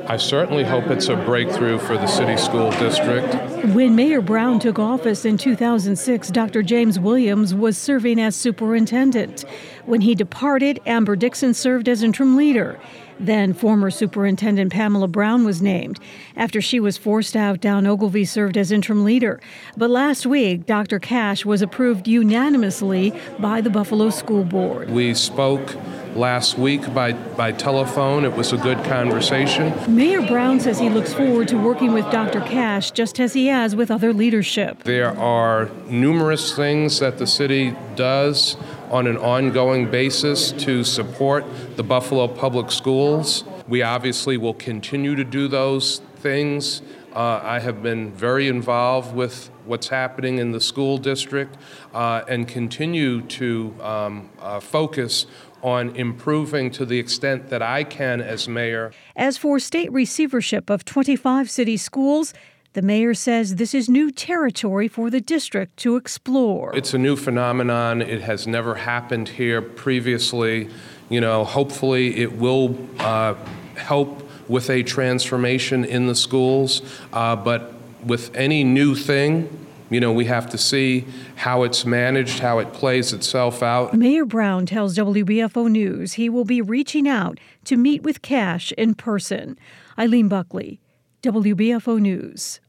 I certainly hope it's a breakthrough for the city school district. When Mayor Brown took office in 2006, Dr. James Williams was serving as superintendent. When he departed, Amber Dixon served as interim leader. Then former Superintendent Pamela Brown was named. After she was forced out, Dawn Ogilvie served as interim leader. But last week, Dr. Cash was approved unanimously by the Buffalo School Board. We spoke last week by telephone. It was a good conversation. Mayor Brown says he looks forward to working with Dr. Cash just as he has with other leadership. There are numerous things that the city does on an ongoing basis to support the Buffalo Public Schools. We obviously will continue to do those things. I have been very involved with what's happening in the school district and continue to focus on improving to the extent that I can as mayor. As for state receivership of 25 city schools, the mayor says this is new territory for the district to explore. It's a new phenomenon. It has never happened here previously. Hopefully it will help with a transformation in the schools. But with any new thing, we have to see how it's managed, how it plays itself out. Mayor Brown tells WBFO News he will be reaching out to meet with Cash in person. Eileen Buckley, WBFO News.